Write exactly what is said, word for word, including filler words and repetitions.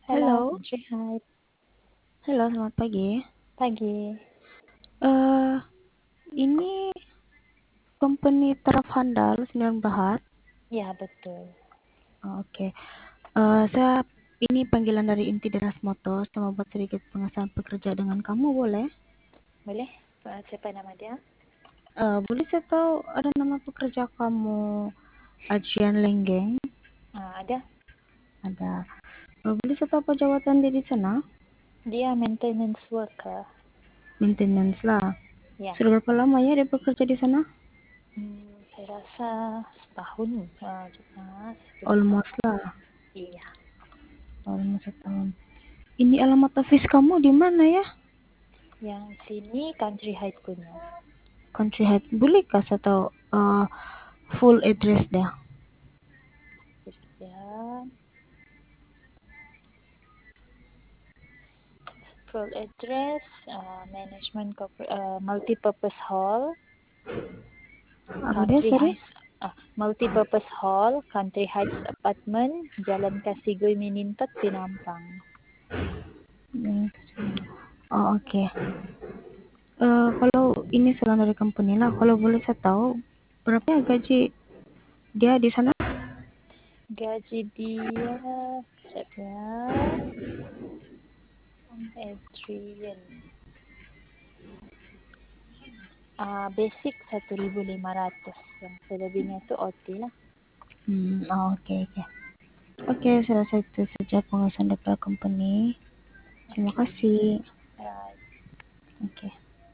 Halo, Halo, sehat. halo selamat pagi. Pagi. Eh, ini company Taraf Handal Sdn Bhd. Ya, betul. Oh, Oke, Eh, saya ini panggilan dari inti Deras Motor. Saya mau buat sedikit pengesahan pekerja dengan kamu, boleh? Boleh? Eh, Siapa nama dia? Eh, boleh saya tahu ada nama pekerja kamu Ajian Lenggeng? Ah, ada. Ada. Eh, boleh saya tahu apa jawatan dia di sana? Dia maintenance worker. Maintenance lah. Ya. Sudah berapa lama ya dia bekerja di sana? Hmm, saya rasa setahun. Ah, ah, satu dua Almost tahun. lah. Iya. Almost setahun. Ini alamat office kamu di mana ya? Yang sini Country Heights punya. Country Head. Bolehkah saya tahu uh, full address dia? Ya. Full address, uh, Management Corpor- uh, Multipurpose Hall, Apa dia, Country sorry? Heights. Ah, Multipurpose Hall, Country Heights Apartment, Jalan Kasigoy Minintot, Pinampang. Hmm. Oh, oke. Okay. Uh, kalau ini saran dari company lah, kalau boleh saya tahu berapa ya gaji dia di sana? Gaji dia, saya Adrian. Ah, basic satu ribu lima ratus. Yang selebihnya itu O T lah. Hmm, oh, oke okay, oke. Okay. Oke, okay, saya rasa itu saja pengesahan dari company. Terima Oke. kasih. Right. Oke. Okay.